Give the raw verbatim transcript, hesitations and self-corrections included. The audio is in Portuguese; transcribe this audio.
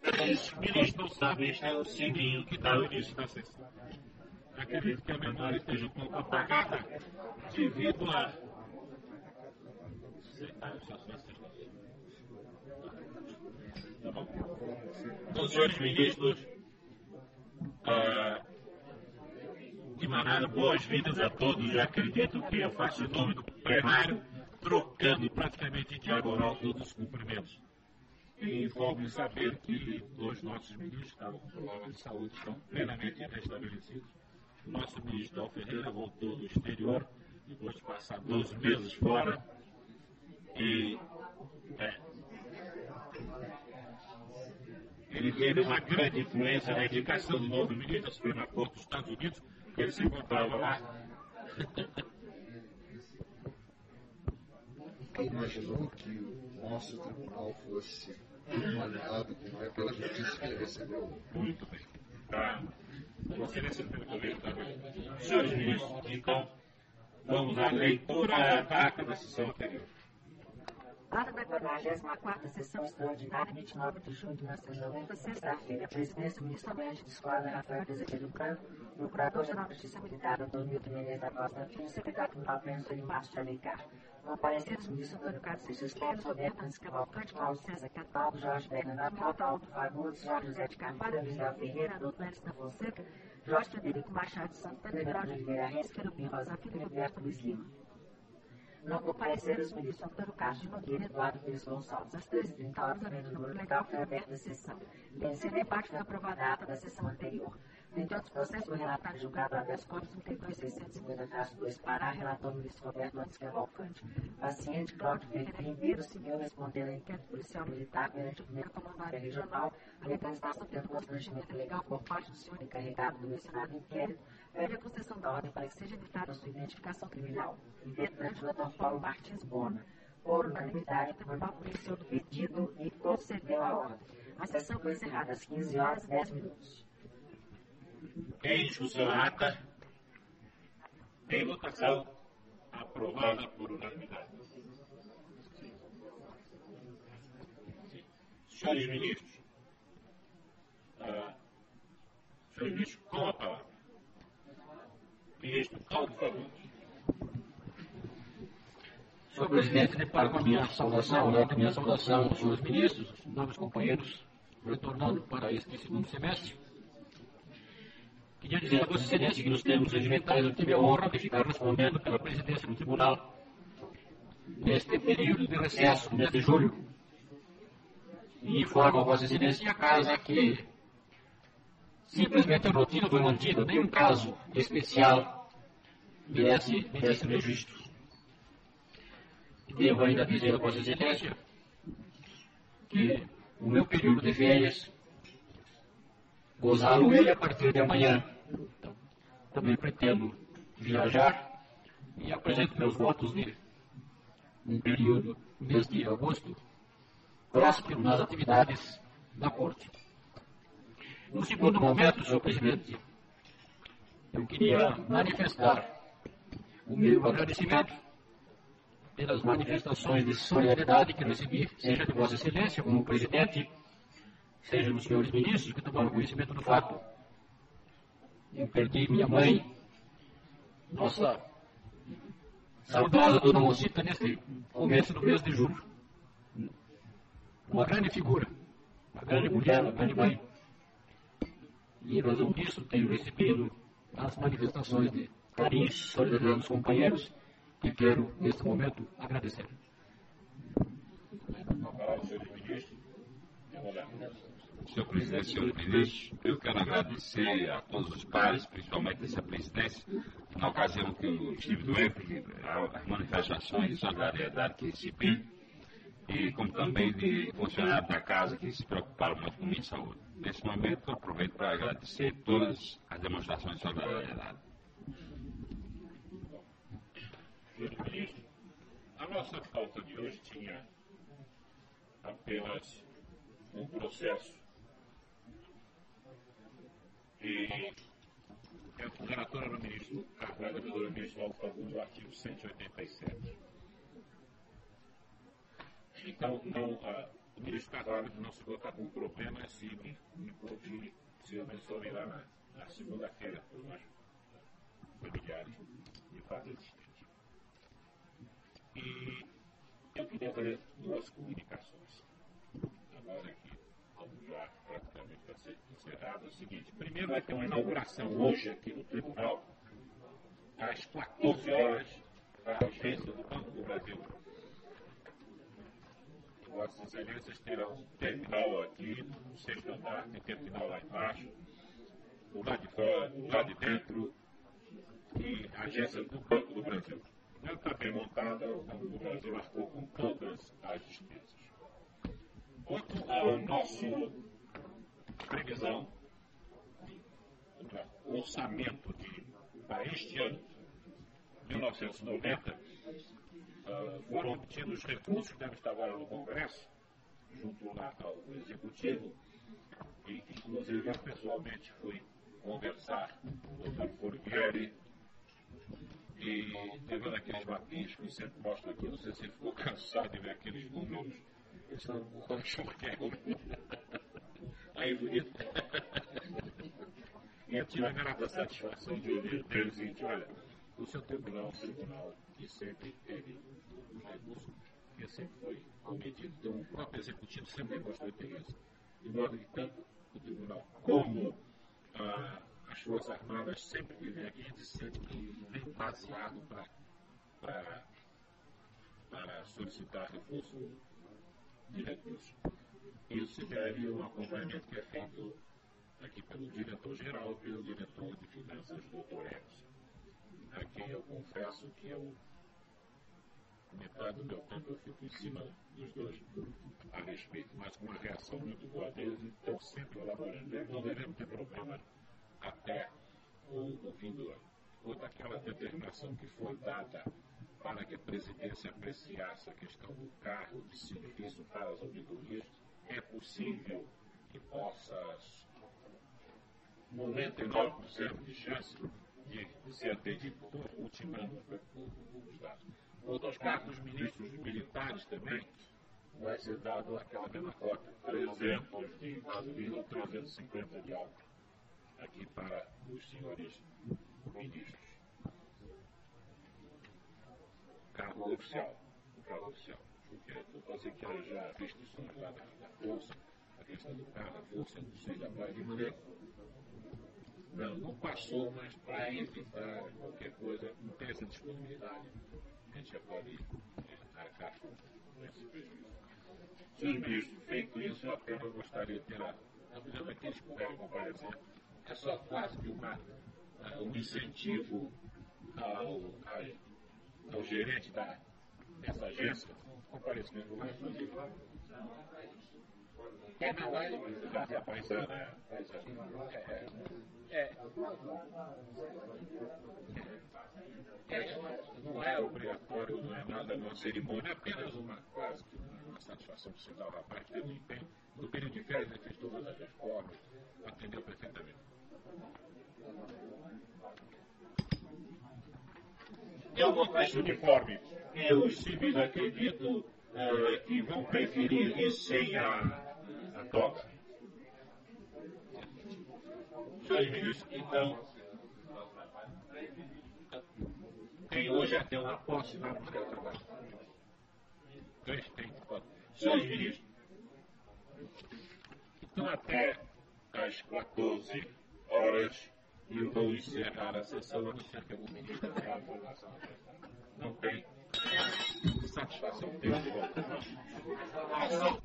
Os ministros não sabem, este é o sininho que dá o início da sessão. Acredito que a memória esteja um pouco apagada devido a... Tá bom. Então, senhores ministros, ah, de maneira, boas-vindas a todos. Já acredito que eu faço o nome do plenário, trocando praticamente diagonal todos os cumprimentos. E informo saber que os nossos ministros com problemas de saúde estão plenamente restabelecidos. O nosso ministro Dal Ferreira voltou do exterior, depois de passar doze meses fora. E é, ele teve uma grande influência na indicação do novo ministro da Suprema Corte dos Estados Unidos, que ele se encontrava lá. Quem imaginou que o nosso tribunal fosse maneado como é pela justiça que ele recebeu? Muito bem. Tá. Você recebeu também, tá bem. Senhores ministros, então, vamos à leitura da ata da sessão anterior. Ata da quadragésima quarta sessão extraordinária, vinte e nove de junho de mil novecentos e noventa, sexta-feira, a presidência do ministro de Esquadra, Rafael de Azevedo Franco, procurador-geral da Justiça Militar, doutor Milton Menezes da Costa Filho, secretário-geral do Ministério Márcio de Alencar. Com parecer dos ministros Antônio Carlos Seixas Teles, Roberto Anis Cavalcante, Paulo César Cataldo, Jorge Berna da Mota, Aldo Fagundes, Jorge José de Carvalho, Luiz Del Ferreira, doutor Edson da Fonseca, Jorge Frederico Machado de Santo Pedro, Grau de Oliveira Reis, Querubim Rosa Filho e Roberto Luiz Lima. Não compareceram os ministros Antônio Carlos de Nogueira e Eduardo Pires Gonçalves. Às treze e trinta horas, além do número legal, foi aberta a sessão. Nesse debate foi aprovada a ata da sessão anterior. Dentre outros processos, o relatório julgado habeas corpus trinta e dois mil seiscentos e cinquenta traço dois Pará, relator ministro Roberto Anis Cavalcante, paciente Cláudio Ferreira Ribeiro, civil respondendo a inquérito policial militar perante o primeiro comandário regional, alegando estar sofrendo constrangimento ilegal por parte do senhor encarregado do mencionado inquérito, pede a concessão da ordem para que seja evitada a sua identificação criminal. Impetrante, o doutor Paulo Martins Bona. Por unanimidade, o tribunal conheceu do pedido e concedeu a ordem. A sessão foi encerrada às quinze horas e dez minutos. Em discussão a ata, em votação, aprovada por unanimidade. Senhores ministros, ah, senhores ministros, com a palavra. Ministro Aldo Fagundes. Senhor Presidente, deparo com a minha saudação, né, a minha saudação aos senhores ministros, novos companheiros, retornando para este segundo semestre. Queria dizer a Vossa Excelência que nos termos regimentais eu tive a honra de ficar respondendo pela presidência do Tribunal neste período de recesso, no mês de julho. E informo a Vossa Excelência e a Casa que simplesmente a rotina foi mantida, nenhum caso especial merece, merece registro. Devo ainda dizer a Vossa Excelência que o meu período de férias gozá-lo-ei a partir de amanhã. Então, também pretendo viajar e apresento meus votos de um período, mês de agosto, próspero nas atividades da Corte. No segundo momento, senhor Presidente, eu queria manifestar o meu agradecimento pelas manifestações de solidariedade que recebi, seja de Vossa Excelência como Presidente, seja dos senhores ministros que tomaram conhecimento do fato. Eu perdi minha mãe, nossa saudosa dona Mocita, nesse começo do mês de julho. Uma grande figura, uma grande mulher, uma grande mãe. E, em razão disso, tenho recebido as manifestações de carinho e solidariedade dos companheiros, que quero, neste momento, agradecer. Senhor Presidente, senhores ministros, eu quero agradecer a todos os pares, principalmente essa presidência, na ocasião que eu estive doente, as manifestações de solidariedade que recebi, e como também de funcionários da casa que se preocuparam muito com minha saúde. Nesse momento, eu aproveito para agradecer todas as demonstrações de solidariedade. Senhor ministro, a nossa pauta de hoje tinha apenas um processo e o relator era o ministro Carvalho, o ministro Aldo Fagundes, do artigo cento e oitenta e sete. Então, não, ah, o ministro Carvalho não se botar com problema se me pôde se abençoará na, na segunda-feira para os mais familiares de fato existente. E eu queria fazer duas comunicações. Agora aqui, vamos já praticamente para ser encerrado. É o seguinte: primeiro, vai ter uma inauguração hoje aqui no tribunal, às quatorze horas, da agência do Banco do Brasil. Vossas Excelências terão um terminal aqui, no sexto andar, tem terminal lá embaixo, do lado de fora, do lado de dentro, e a agência do Banco do Brasil. Ela está bem montada, o Banco do Brasil arcou com todas as despesas. Quanto ao nosso previsão, o orçamento de, para este ano, mil novecentos e noventa, uh, foram obtidos recursos que devem estar agora no Congresso, junto lá ao Executivo, e que, inclusive, eu pessoalmente fui conversar com o doutor Forghieri, e levando aqueles mapinhas que eu sempre mostro aqui, não sei se ele ficou cansado de ver aqueles números. Eles estão com o Forghieri. Aí, bonito. E eu tive a grata satisfação de ouvir deles e dizer: olha, o seu tribunal é um tribunal que sempre teve os recursos, que sempre foi cometido. Então, o próprio executivo sempre gostou de ter isso. De modo que tanto o tribunal como ah, as Forças Armadas sempre vivem aqui e sente que vem baseado para, para, para solicitar reforço de recursos. Isso se deve ao acompanhamento que é feito aqui pelo diretor-geral e pelo diretor de finanças, doutor Emerson. A quem eu confesso que eu, metade do meu tempo eu fico em cima dos dois a respeito, mas com uma reação muito boa deles, e estão sempre elaborando. Não devemos ter problema até o, o fim do ano. Outra aquela determinação que foi dada para que a presidência apreciasse a questão do cargo de serviço para as auditorias, é possível que possa, noventa e nove por cento de chance de, de ser atendido, ultimando os dados. Outro aos cargos dos ministros militares também vai ser dado aquela mesma cota, trezentos de gasolina ou trezentos e cinquenta de álcool, aqui para os senhores ministros. Cargo oficial, cargo oficial. Porque eu posso que haja restrições lá da, da força, a questão do carro, a força, não sei da praia de maneira. Não, não passou, mas para evitar qualquer coisa, não tem essa disponibilidade. A gente já pode arcar com esse prejuízo. Senhores ministros, feito isso, eu apenas gostaria de ter a dúvida daqueles que puderem comparecer. É só quase que uma, uh, um incentivo ao, ao, ao gerente da, dessa agência, comparecimento lá, inclusive. É, não vai, já se apareceu, né? É, é, é, não é obrigatório, não é nada, não é cerimônia, é apenas uma, quase que uma satisfação que você dá ao rapaz, que teve um empenho. No período de férias, ele fez todas as reformas, atendeu perfeitamente. Eu vou para esse uniforme. E os civis, acredito, é, que vão preferir ir sem a, a toga. Senhores ministros, então, tem hoje até uma posse lá no seu trabalho. Três tem. Senhores ministros, então até às quatorze horas eu vou encerrar a sessão, a não ser que algum ministro tenha informação. Não tem satisfação ter de volta.